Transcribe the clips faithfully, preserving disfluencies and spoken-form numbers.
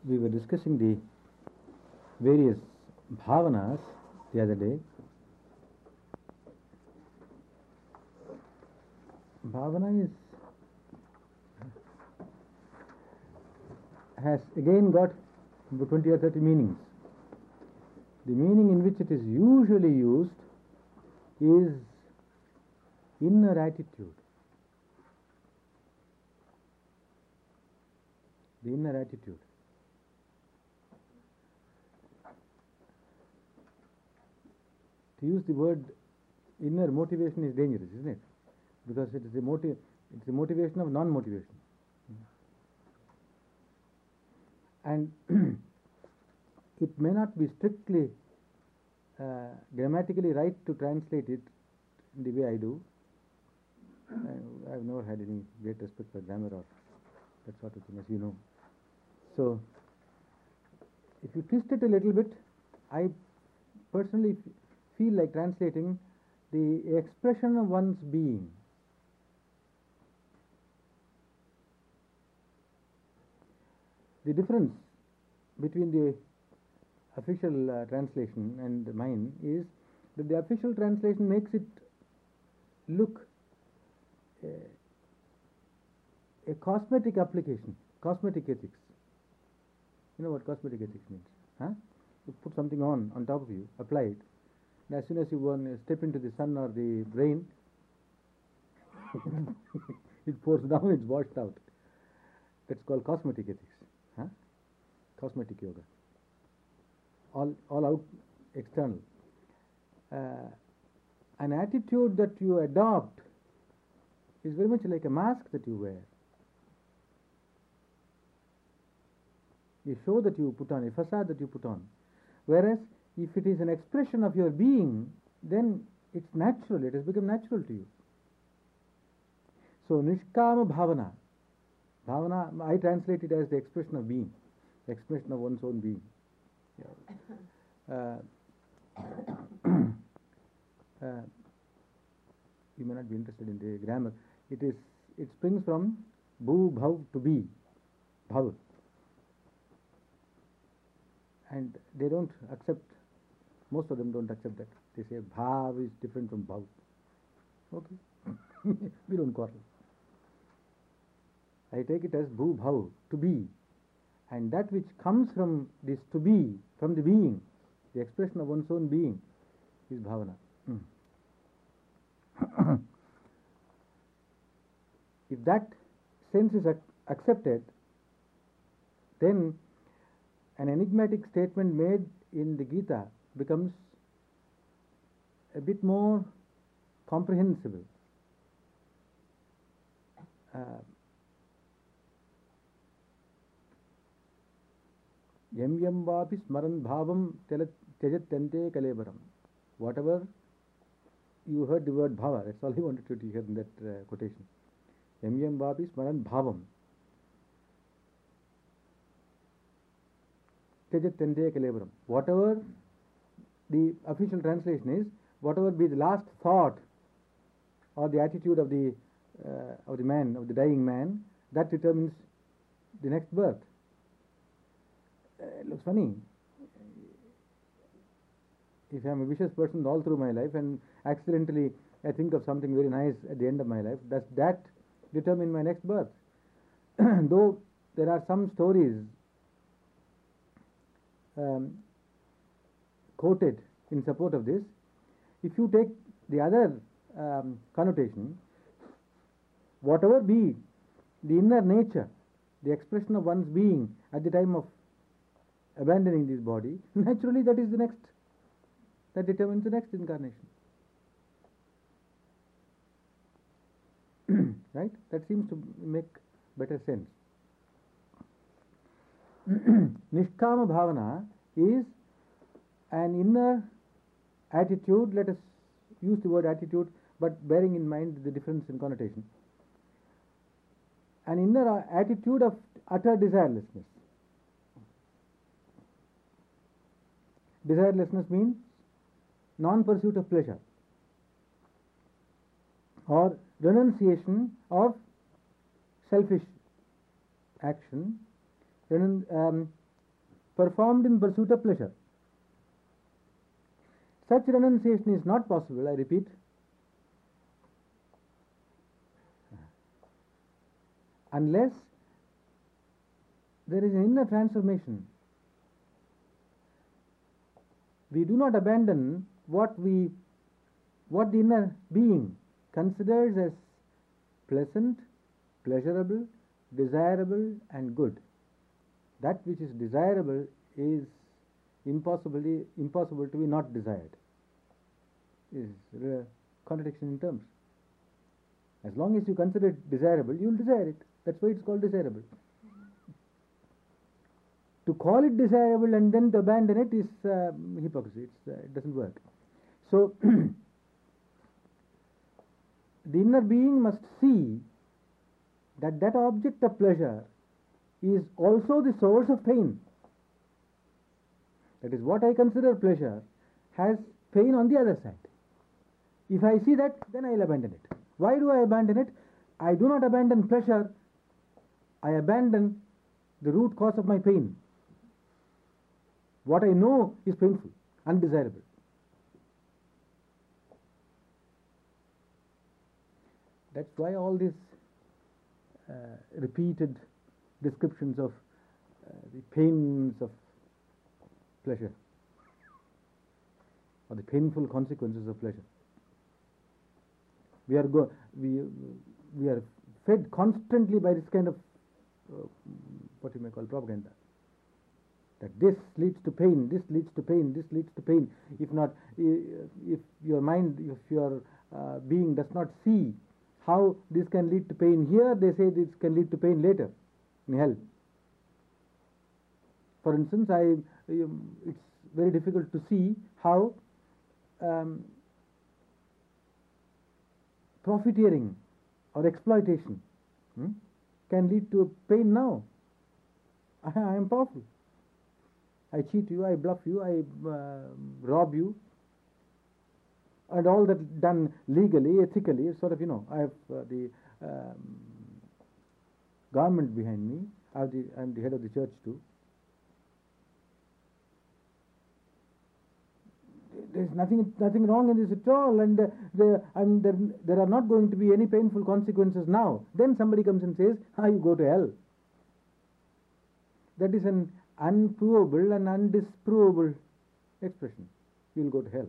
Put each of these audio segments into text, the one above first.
we were discussing the various bhavanas the other day. Bhavana is has again got twenty or thirty meanings. The meaning in which it is usually used is inner attitude. The inner attitude. To use the word inner motivation is dangerous, isn't it? Because it is the motive, it's the motivation of non-motivation. And it may not be strictly uh, grammatically right to translate it in the way I do. I have never had any great respect for grammar or that sort of thing, as you know. So, if you twist it a little bit, I personally f- feel like translating the expression of one's being. The difference between the official uh, translation and mine is that the official translation makes it look uh, a cosmetic application, cosmetic ethics. You know what cosmetic ethics means? Huh? You put something on, on top of you, apply it, and as soon as you want to step into the sun or the rain, it pours down, it's washed out. That's called cosmetic ethics. Huh? Cosmetic yoga. All, all out, external. Uh, an attitude that you adopt is very much like a mask that you wear. A show that you put on, a facade that you put on. Whereas, if it is an expression of your being, then it's natural, it has become natural to you. So, Nishkama Bhavana. Bhavana, I translate it as the expression of being, the expression of one's own being. Yeah. Uh, uh, you may not be interested in the grammar. It is. It springs from bhu bhav, to be, bhav, and they don't accept. Most of them don't accept that. They say bhav is different from bhav. Okay, we don't quarrel. I take it as bhu bhav, to be, and that which comes from this to be, from the being, the expression of one's own being, is bhavana. Mm. If that sense is ac- accepted, then an enigmatic statement made in the Gita becomes a bit more comprehensible. Uh, Yam yam vapi smaran bhavam tyajatyante kalebaram. Whatever you heard the word bhava, that's all he wanted to hear in that uh, quotation. Yam yam vapi smaran bhavam tyajatyante kalebaram. Whatever the official translation is, whatever be the last thought or the attitude of the uh, of the man, of the dying man, that determines the next birth. Uh, it looks funny. If I am a vicious person all through my life and accidentally I think of something very nice at the end of my life, does that determine my next birth? Though there are some stories um, quoted in support of this, if you take the other um, connotation, whatever be the inner nature, the expression of one's being at the time of abandoning this body, naturally that is the next, that determines the next incarnation. Right? That seems to make better sense. Nishkama Bhavana is an inner attitude, let us use the word attitude, but bearing in mind the difference in connotation. An inner attitude of utter desirelessness. Desirelessness means non-pursuit of pleasure or renunciation of selfish action, renun- um, performed in pursuit of pleasure. Such renunciation is not possible, I repeat, unless there is an inner transformation. We do not abandon what we, what the inner being considers as pleasant, pleasurable, desirable and good. That which is desirable is impossibly impossible to be not desired. Is a contradiction in terms. As long as you consider it desirable, you will desire it. That's why it's called desirable. To call it desirable and then to abandon it is uh, hypocrisy. It's, uh, it doesn't work. So, the inner being must see that that object of pleasure is also the source of pain. That is, what I consider pleasure has pain on the other side. If I see that, then I will abandon it. Why do I abandon it? I do not abandon pleasure, I abandon the root cause of my pain. What I know is painful, undesirable. That's why all these uh, repeated descriptions of uh, the pains of pleasure or the painful consequences of pleasure. We are go we we are fed constantly by this kind of uh, what you may call propaganda. That this leads to pain, this leads to pain, this leads to pain. If not, if your mind, if your uh, being does not see how this can lead to pain here, they say this can lead to pain later in hell. For instance, I um, it's very difficult to see how um, profiteering or exploitation hmm, can lead to pain now. I, I am powerful. I cheat you, I bluff you, I uh, rob you, and all that done legally, ethically. Sort of, you know, I have uh, the um, government behind me. I have the, I'm the head of the church too. There's nothing, nothing wrong in this at all, and uh, there, I'm, there, there are not going to be any painful consequences now. Then somebody comes and says, "Ah, you go to hell." That is an unprovable and undisprovable expression. You will go to hell.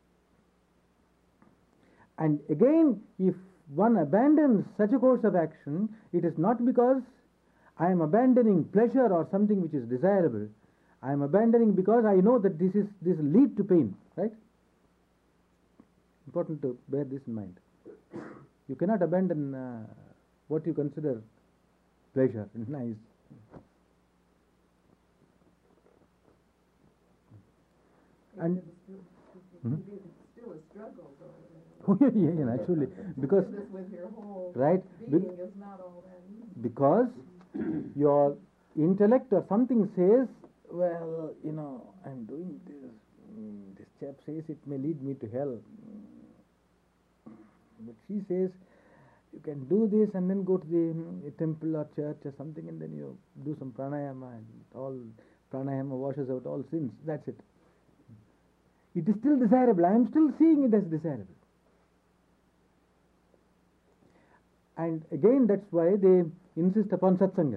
And again, if one abandons such a course of action, it is not because I am abandoning pleasure or something which is desirable. I am abandoning because I know that this is this will lead to pain, right? Important to bear this in mind. You cannot abandon uh, what you consider pleasure and nice. And mm-hmm. It's still a struggle, though. Oh, yeah, yeah, naturally, because with your whole right, being is not all that easy. Because your intellect or something says, well, you know, I'm doing this. Mm, this chap says it may lead me to hell, mm. but she says you can do this and then go to the mm, temple or church or something, and then you do some pranayama, and all pranayama washes out all sins. That's it. It is still desirable. I am still seeing it as desirable. And again, that's why they insist upon satsanga,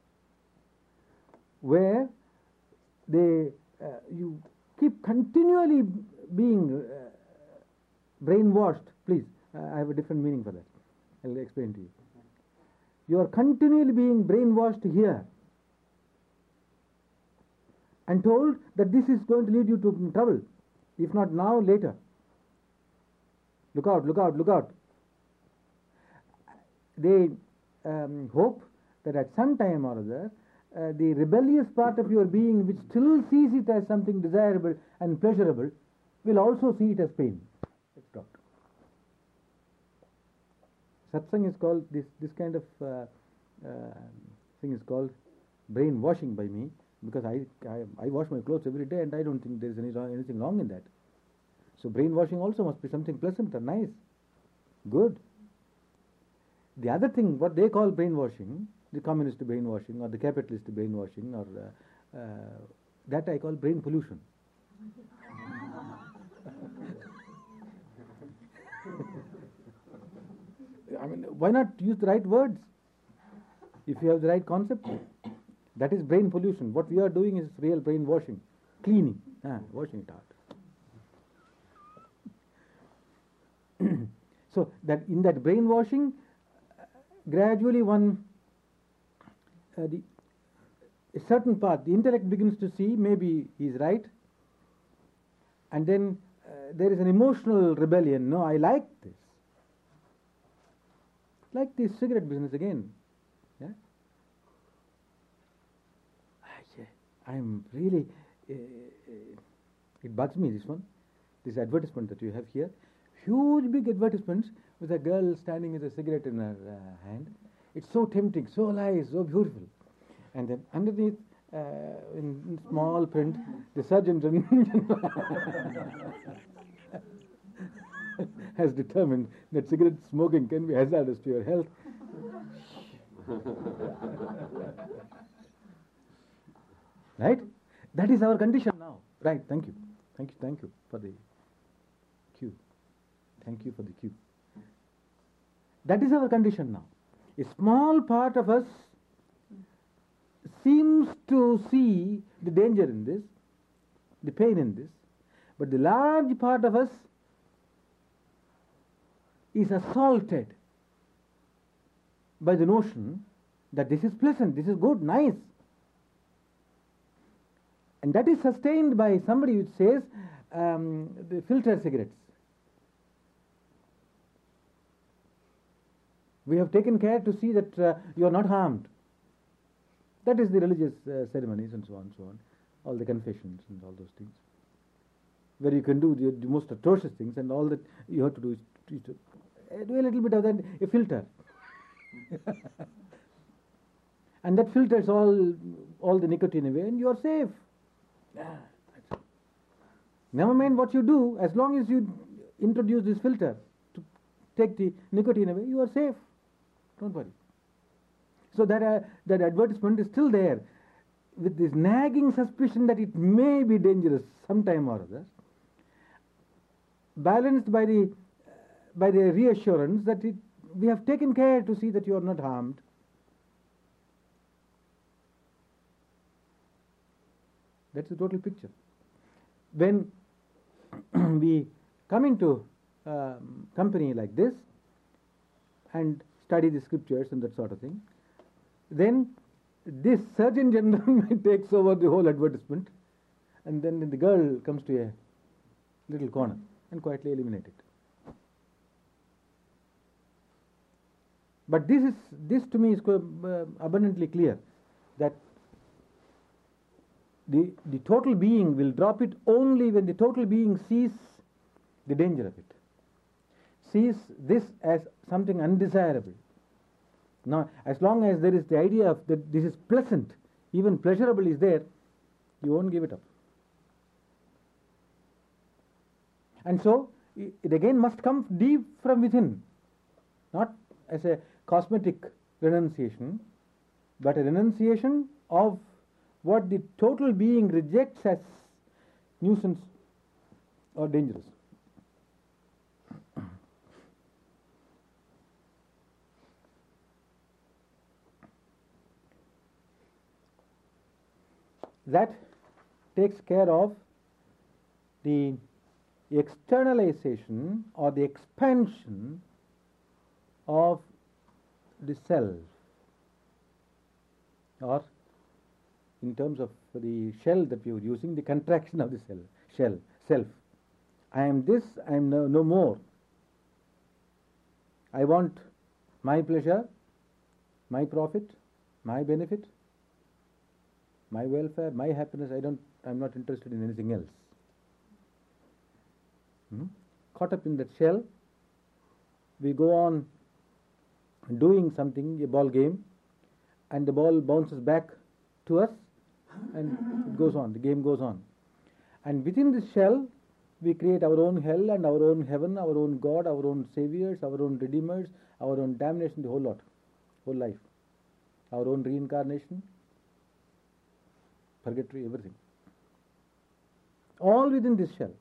where they uh, you keep continually being uh, brainwashed. Please, uh, I have a different meaning for that. I'll explain to you. You are continually being brainwashed here and told that this is going to lead you to trouble. If not now, later. Look out, look out, look out. They um, hope that at some time or other, uh, the rebellious part of your being, which still sees it as something desirable and pleasurable, will also see it as pain. Let's talk. Satsang is called, this, this kind of uh, uh, thing is called brainwashing by me. Because I, I I wash my clothes every day, and I don't think there is any wrong, anything wrong in that. So brainwashing also must be something pleasant or nice, good. The other thing, what they call brainwashing, the communist brainwashing or the capitalist brainwashing or uh, uh, That I call brain pollution. I mean, why not use the right words if you have the right concept? That is brain pollution. What we are doing is real brain washing, cleaning, ah, washing it out. So that in that brainwashing, uh, gradually one, uh, the, a certain part, the intellect begins to see maybe he's right, and then uh, there is an emotional rebellion. No, I like this. Like this cigarette business again. Yeah? I'm really, uh, it bugs me, this one, this advertisement that you have here. Huge big advertisements with a girl standing with a cigarette in her uh, hand. It's so tempting, so nice, so beautiful. And then underneath, uh, in, in small print, the Surgeon General has determined that cigarette smoking can be hazardous to your health. Right? That is our condition now. Right, thank you. Thank you, thank you for the cue. Thank you for the cue. That is our condition now. A small part of us seems to see the danger in this, the pain in this, but the large part of us is assaulted by the notion that this is pleasant, this is good, nice. And that is sustained by somebody who says um, the filter cigarettes. We have taken care to see that uh, you are not harmed. That is the religious uh, ceremonies and so on and so on. All the confessions and all those things. Where you can do the, the most atrocious things, and all that you have to do is to, to uh, do a little bit of that, a filter. And that filters all, all the nicotine away, and you are safe. Yeah, that's it. Never mind what you do, as long as you introduce this filter to take the nicotine away, you are safe. Don't worry. So that uh, that advertisement is still there, with this nagging suspicion that it may be dangerous sometime or other, balanced by the uh, by the reassurance that it, we have taken care to see that you are not harmed. That's the total picture. When we come into a um, company like this and study the scriptures and that sort of thing, then this Surgeon General takes over the whole advertisement, and then the girl comes to a little corner and quietly eliminate it. But this is this to me is uh, abundantly clear that the the total being will drop it only when the total being sees the danger of it, sees this as something undesirable. Now, as long as there is the idea of that this is pleasant, even pleasurable is there, you won't give it up. And so, it again must come deep from within, not as a cosmetic renunciation, but a renunciation of what the total being rejects as nuisance or dangerous. That takes care of the externalization or the expansion of the self, or in terms of the shell that we are using, the contraction of the cell, shell, self. I am this, I am no, no more. I want my pleasure, my profit, my benefit, my welfare, my happiness. I don't, I'm not interested in anything else. Hmm? Caught up in that shell, we go on doing something, a ball game, and the ball bounces back to us, and it goes on, the game goes on. And within this shell, we create our own hell and our own heaven, our own God, our own saviors, our own redeemers, our own damnation, the whole lot, whole life, our own reincarnation, purgatory, everything. all within this shell.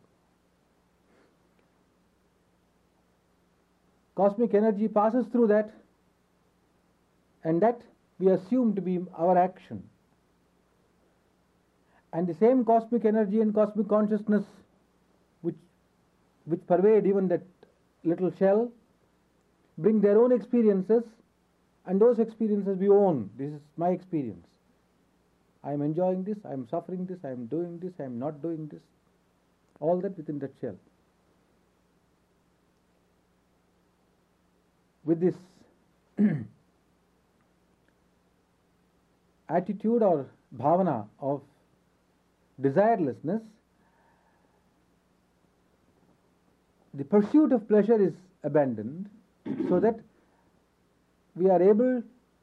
Cosmic energy passes through that, and that we assume to be our action. And the same cosmic energy and cosmic consciousness which which pervade even that little shell bring their own experiences, and those experiences we own. This is my experience. I am enjoying this, I am suffering this, I am doing this, I am not doing this. All that within that shell. With this attitude or bhavana of desirelessness, the pursuit of pleasure is abandoned, so that we are able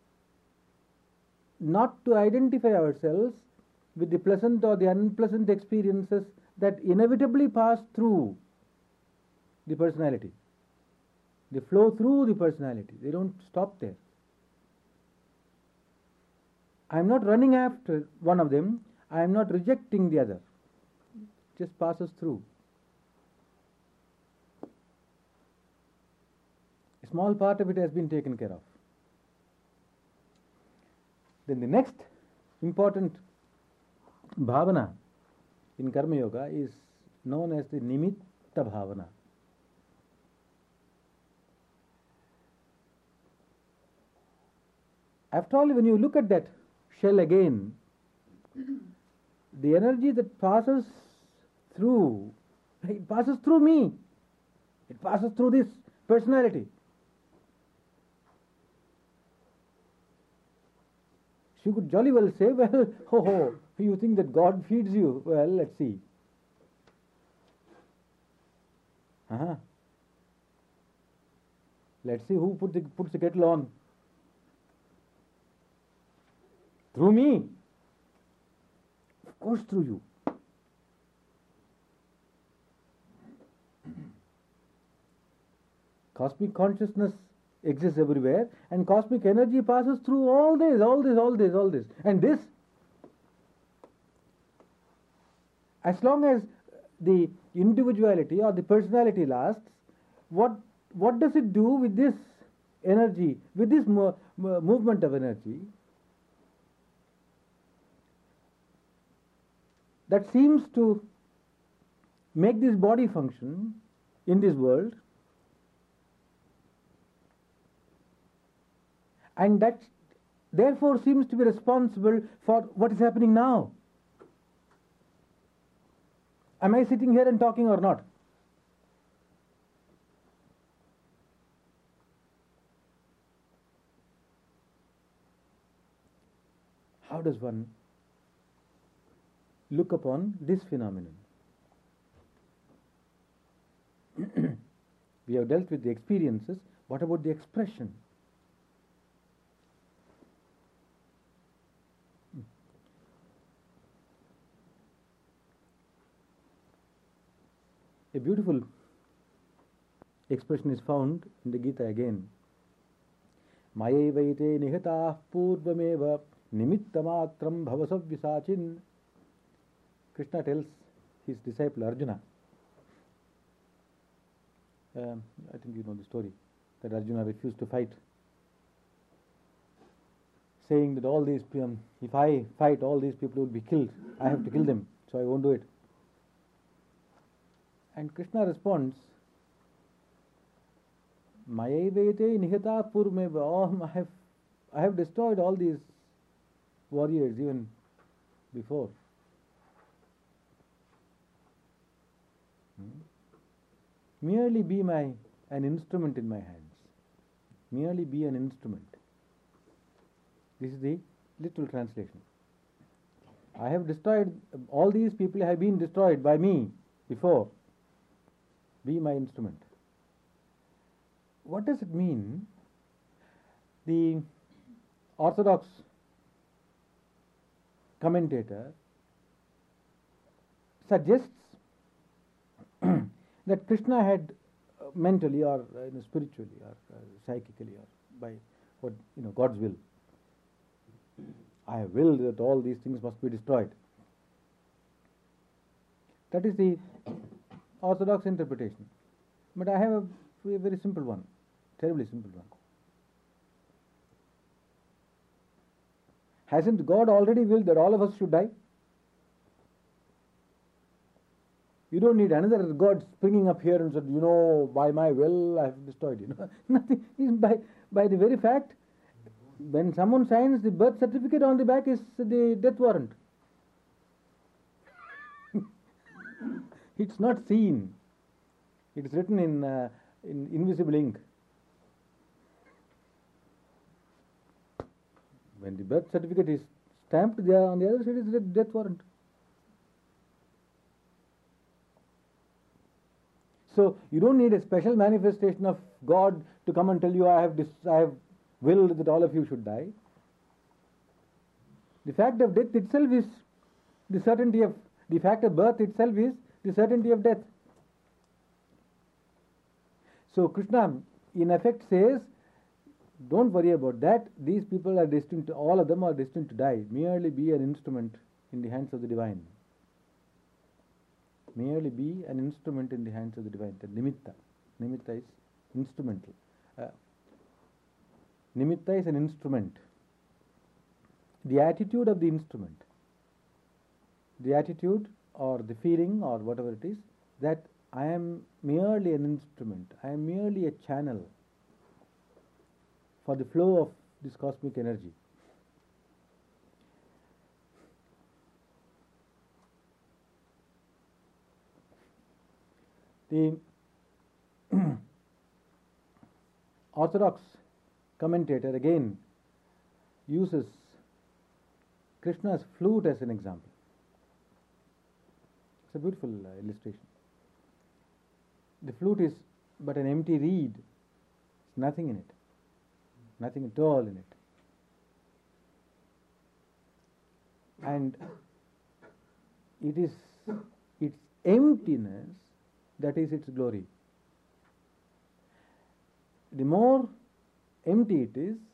not to identify ourselves with the pleasant or the unpleasant experiences that inevitably pass through the personality. They flow through the personality. They don't stop there. I am not running after one of them. I am not rejecting the other. It just passes through. A small part of it has been taken care of. Then the next important bhavana in Karma Yoga is known as the Nimitta Bhavana. After all, when you look at that shell again, the energy that passes through, it passes through me. It passes through this personality. She could jolly well say, well, ho ho, you think that God feeds you? Well, let's see. Uh-huh. Let's see who put the, puts the kettle on. Through me. Of course, through you. Cosmic consciousness exists everywhere, and cosmic energy passes through all this, all this, all this, all this. And this, as long as the individuality or the personality lasts, what what does it do with this energy, with this mo- mo- movement of energy? That seems to make this body function in this world, and that therefore seems to be responsible for what is happening now. Am I sitting here and talking or not? How does one look upon this phenomenon? We have dealt with the experiences. What about the expression? A beautiful expression is found in the Gita again. Mayevaite nihatah purvameva nimittamatram bhavasavvisachin. Krishna tells his disciple Arjuna, um, I think you know the story, that Arjuna refused to fight, saying that all these, um, if I fight, all these people will be killed. I have to kill them, so I won't do it. And Krishna responds, Mayaivete nihata purmeva. Oh, I have, I have destroyed all these warriors even before. Hmm? Merely be my an instrument in my hands. Merely be an instrument. This is the literal translation. I have destroyed, all these people have been destroyed by me before. Be my instrument. What does it mean? The Orthodox commentator suggests that Krishna had uh, mentally or uh, you know, spiritually or uh, psychically or by what you know God's will, I have willed that all these things must be destroyed. That is the orthodox interpretation. But I have a, a very simple one, terribly simple one. Hasn't God already willed that all of us should die? You don't need another God springing up here and said, you know, by my will I have destroyed you. No, nothing. By, by the very fact, when someone signs the birth certificate, on the back is the death warrant. It's not seen. It is written in, uh, in invisible ink. When the birth certificate is stamped, there on the other side is the death warrant. So you don't need a special manifestation of God to come and tell you, I have dis- I have willed that all of you should die. The fact of death itself is the certainty of, the fact of birth itself is the certainty of death. So Krishna in effect says, don't worry about that. These people are destined to, all of them are destined to die. Merely be an instrument in the hands of the divine. Merely be an instrument in the hands of the divine. The nimitta. Nimitta is instrumental. Uh, nimitta is an instrument. The attitude of the instrument. The attitude or the feeling or whatever it is, that I am merely an instrument. I am merely a channel for the flow of this cosmic energy. The Orthodox commentator again uses Krishna's flute as an example. It's a beautiful uh, illustration. The flute is but an empty reed. There's nothing in it. Nothing at all in it. And it is its emptiness that is its glory. The more empty it is,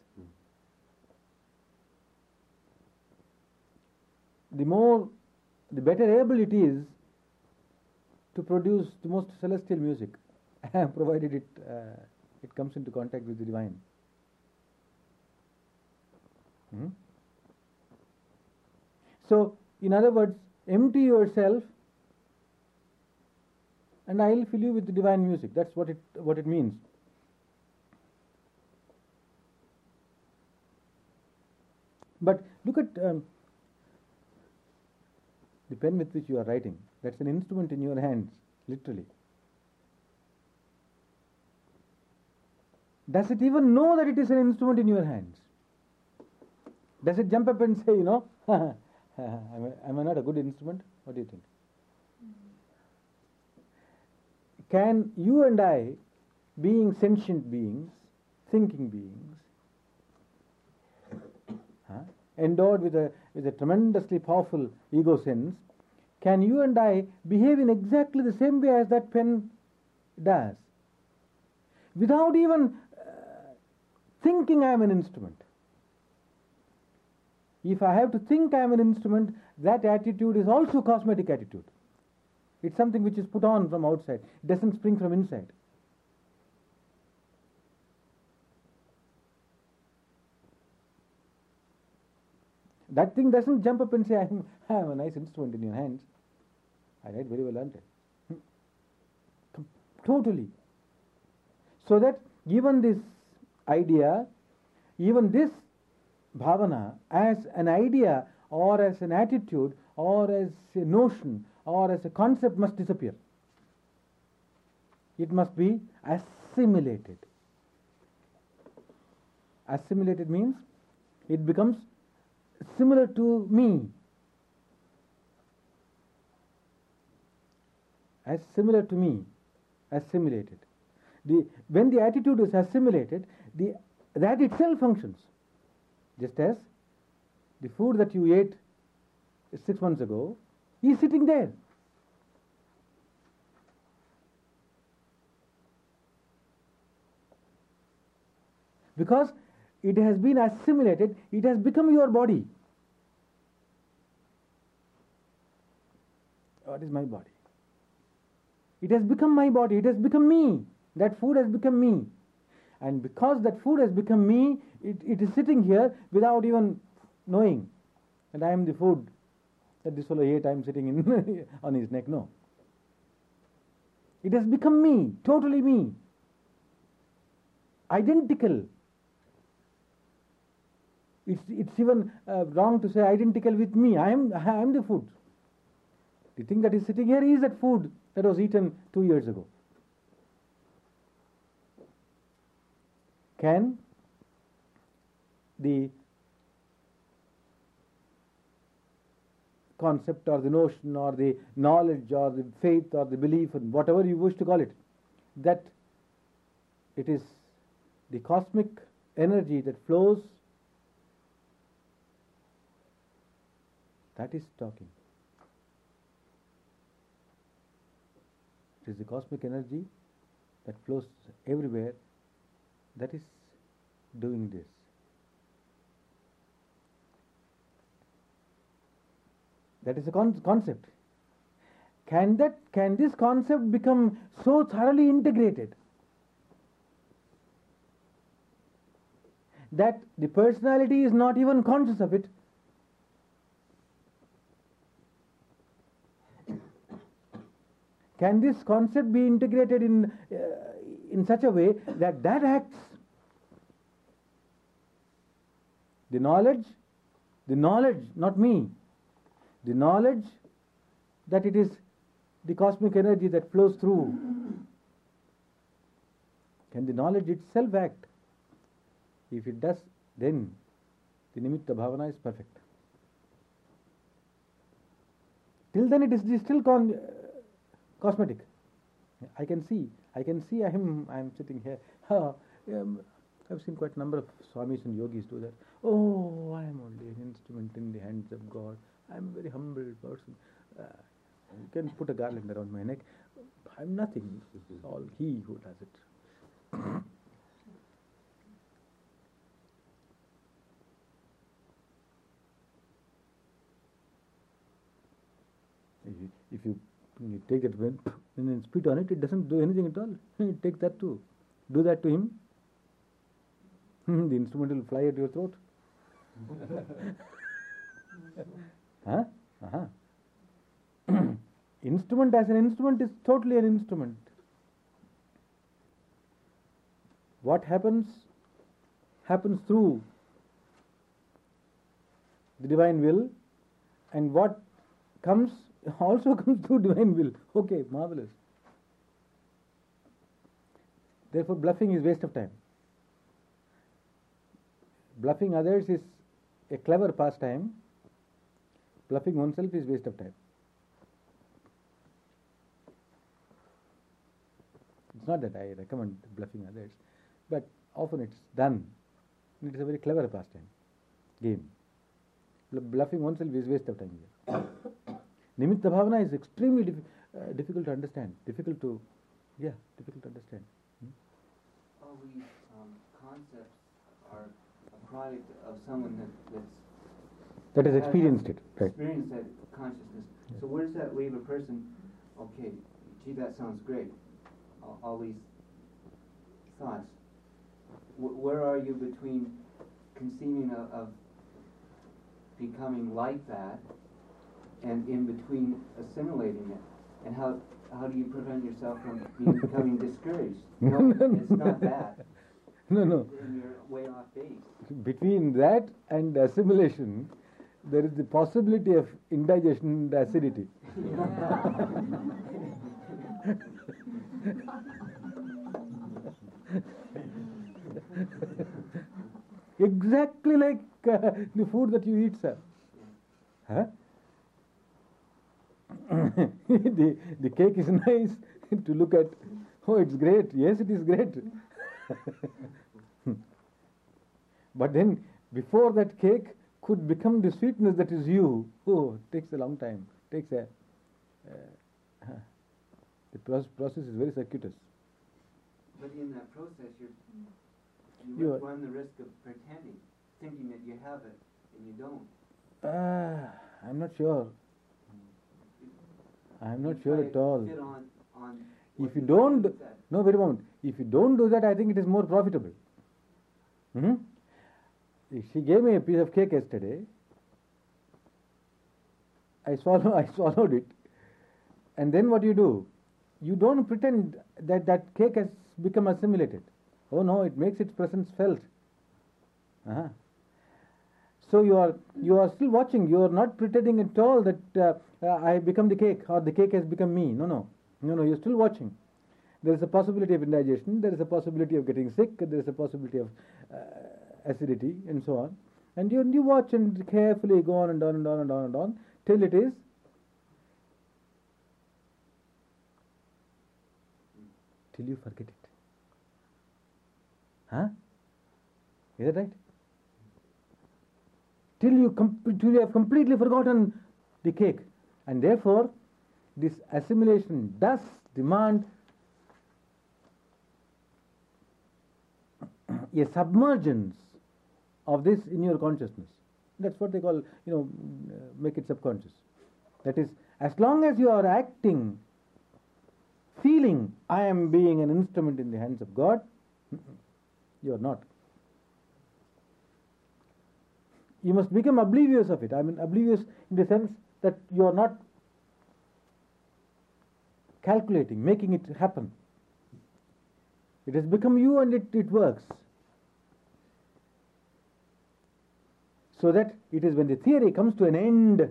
the more, the better able it is to produce the most celestial music, provided it uh, it comes into contact with the divine. Hmm? So, in other words, empty yourself, and I will fill you with the divine music. That's what it what it means. But look at um, the pen with which you are writing. That's an instrument in your hands, literally. Does it even know that it is an instrument in your hands? Does it jump up and say, you know, am, I, am I not a good instrument? What do you think? Can you and I, being sentient beings, thinking beings, huh, endowed with a, with a tremendously powerful ego sense, can you and I behave in exactly the same way as that pen does? Without even uh, thinking I am an instrument. If I have to think I am an instrument, that attitude is also cosmetic attitude. It's something which is put on from outside. It doesn't spring from inside. That thing doesn't jump up and say, I am, I am a nice instrument in your hands. I write very well, aren't I? Hmm. Totally. So that even this idea, even this bhavana as an idea or as an attitude or as a notion or as a concept must disappear. It must be assimilated. Assimilated means it becomes similar to me. As similar to me, assimilated. The, when the attitude is assimilated, the, that itself functions. Just as the food that you ate six months ago is sitting there. Because it has been assimilated, it has become your body. What is my body? It has become my body, it has become me. That food has become me. And because that food has become me, it, it is sitting here without even knowing that I am the food that this fellow ate, I am sitting in on his neck. No. It has become me, totally me. Identical. It's, it's even uh, wrong to say identical with me. I am, I am the food. The thing that is sitting here is that food that was eaten two years ago. Can the concept or the notion or the knowledge or the faith or the belief and whatever you wish to call it, that it is the cosmic energy that flows, that is talking. It is the cosmic energy that flows everywhere that is doing this. That is a con- concept. Can that, can this concept become so thoroughly integrated that the personality is not even conscious of it? Can this concept be integrated in uh, in such a way that that acts? The knowledge, the knowledge, not me, the knowledge that it is the cosmic energy that flows through. Can the knowledge itself act? If it does, then the nimitta bhavana is perfect. Till then it is still con- uh, cosmetic. I can see, I can see I am, I am sitting here. Uh, um, I've seen quite a number of swamis and yogis do that. Oh, I am only an instrument in the hands of God. I am a very humble person. Uh, you can put a garland around my neck. I am nothing. It's all He who does it. If you, you take that pen and then spit on it, it doesn't do anything at all. Take that too. Do that to him. The instrument will fly at your throat. Huh? Uh-huh. Instrument as an instrument is totally an instrument. What happens, happens through the divine will, and what comes also comes through divine will. Okay, marvelous. Therefore, bluffing is waste of time. Bluffing others is a clever pastime. Bluffing oneself is waste of time. It's not that I recommend bluffing others, but often it's done. It is a very clever pastime, game. Bluffing oneself is waste of time here. Nimitta bhavana is extremely dif- uh, difficult to understand. Difficult to, yeah, difficult to understand. Hmm? All these um, concepts are a product of someone that, that's that has experienced it, right? Experienced that consciousness. Yeah. So where does that leave a person? Okay, gee, that sounds great. All, all these thoughts. W- where are you between conceiving of, of becoming like that, and in between assimilating it? And how how do you prevent yourself from being, becoming discouraged? No, no, no, it's not that. No, no. And you're way off base. Between that and assimilation, there is the possibility of indigestion and acidity. Exactly like uh, the food that you eat, sir. Huh? the, the cake is nice to look at. Oh, it's great. Yes, it is great. But then, before that cake could become the sweetness that is you, oh, it takes a long time. It takes a. Uh, the process is very circuitous. But in that process, you're, you You r- are- run the risk of pretending, thinking that you have it, and you don't. Ah, I'm not sure. I'm not You sure try at to all. Fit on, on. If what you the don't, Buddha said. no, wait a moment. If you don't do that, I think it is more profitable. Hmm? She gave me a piece of cake yesterday. I swallow, I swallowed it, and then what do you do? You don't pretend that that cake has become assimilated. Oh no, it makes its presence felt. Uh-huh. So you are you are still watching. You are not pretending at all that uh, uh, I have become the cake or the cake has become me. No, no, no, no. You're still watching. There is a possibility of indigestion. There is a possibility of getting sick. There is a possibility of uh, acidity and so on. And you you watch and carefully go on and on and on and on and on till it is till you forget it. Huh? Is that right? Till you, com- till you have completely forgotten the cake. And therefore, this assimilation does demand a submergence of this in your consciousness. That's what they call, you know, make it subconscious. That is, as long as you are acting, feeling, I am being an instrument in the hands of God, you are not. You must become oblivious of it. I mean, oblivious in the sense that you are not calculating, making it happen. It has become you and it, it works. So that it is when the theory comes to an end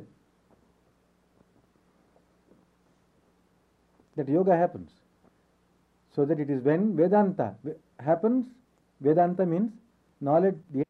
that yoga happens. So that it is when Vedanta happens, Vedanta means knowledge.